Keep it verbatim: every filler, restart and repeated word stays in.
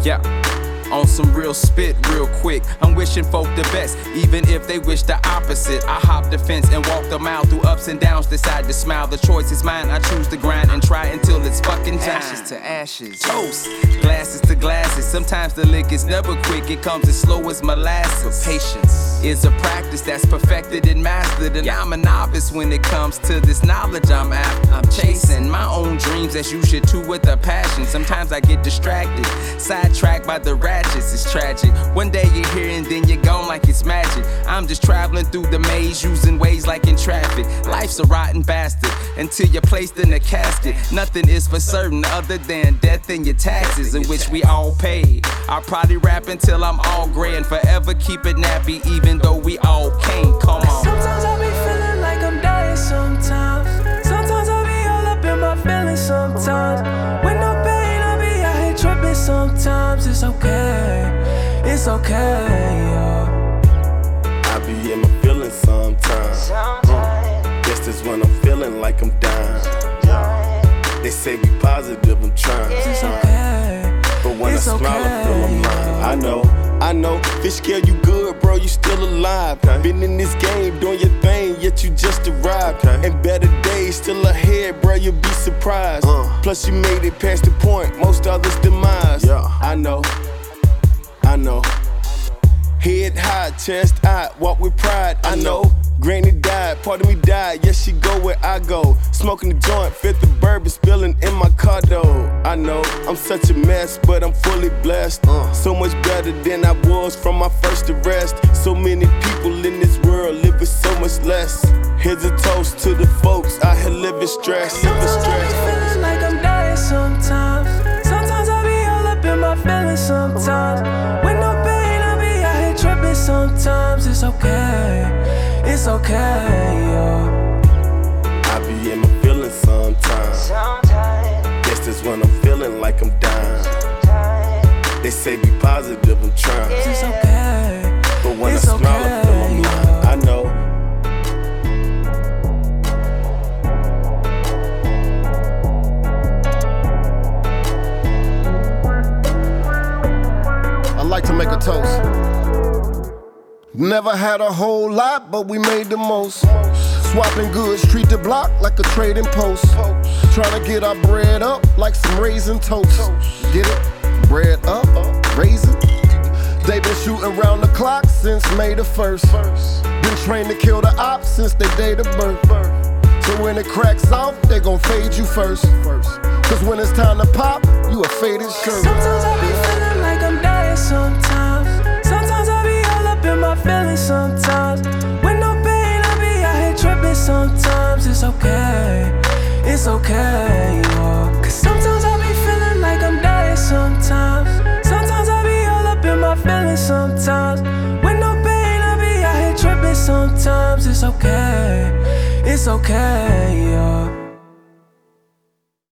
Yeah. On some real spit real quick. I'm wishing folk the best, even if they wish the opposite. I hop the fence and walk the mile through ups and downs, decide to smile. The choice is mine, I choose to grind and try until it's fucking time. Ashes to ashes, toast, glasses to glasses. Sometimes the lick is never quick, it comes as slow as molasses. Patience is a practice that's perfected and mastered, and I'm a novice when it comes to this knowledge I'm after. I'm chasing my own dreams, as you should too, with a passion. Sometimes I get distracted, sidetracked by the ratchets. It's tragic. One day you're here and then you're gone like it's magic. I'm just traveling through the maze, using ways like in traffic. Life's a rotten bastard until you're placed in a casket. Nothing is for certain other than death and your taxes, in which we all pay. I'll probably rap until I'm all gray and forever keep it nappy, even though we all can't. Come on. Sometimes I be feeling like I'm dying sometimes. Sometimes I be all up in my feelings sometimes. With no pain, I be out here tripping sometimes. It's okay, it's okay, yeah. I be in my feelings sometimes. Uh, guess that's when I'm feeling like I'm dying. Yeah. They say be positive, I'm trying. It's okay, but when it's I smile, okay. I feel I'm lying. I know, I know, fish scale you good, bro, you still alive. Okay. Been in this game, doing your thing, yet you just arrived. Okay. And better days still ahead, bro, you'll be surprised. Uh. Plus you made it past the point, most others demise. Yeah. I know, I know. Head high, chest out, walk with pride. I know. Granny died, part of me died. Yes, she go where I go. Smoking the joint, fifth the bourbon spilling in my car though. I know I'm such a mess, but I'm fully blessed. Uh, so much better than I was from my first arrest. So many people in this world live with so much less. Here's a toast to the folks out here living stress. Living Sometimes I be stress. feeling like I'm dying sometimes. Sometimes I be all up in my feelings sometimes. With no pain, I be out here tripping sometimes. It's okay, it's okay, yeah. I be in my feelings sometimes. Guess that's when I'm feeling like I'm dying. They say be positive, I'm trying. It's okay, But when it's I smile, I feel I'm okay, lying. I know. I'd like to make a toast. Never had a whole lot, but we made the most. Swapping goods, treat the block like a trading post. Trying to get our bread up like some raisin toast. Get it? Bread up, raisin. They been shooting round the clock since May the first. Been trained to kill the ops since their date of birth. So when it cracks off, they gon' fade you first. Cause when it's time to pop, you a faded shirt. Sometimes I be feeling like I'm dying sometimes. Sometimes I be all up in my feelings sometimes. With no pain, I be out here tripping sometimes. It's okay, it's okay, yeah. Cause sometimes I be feeling like I'm dying sometimes. Sometimes I be all up in my feelings sometimes. With no pain, I be out here tripping sometimes. It's okay, it's okay, yeah.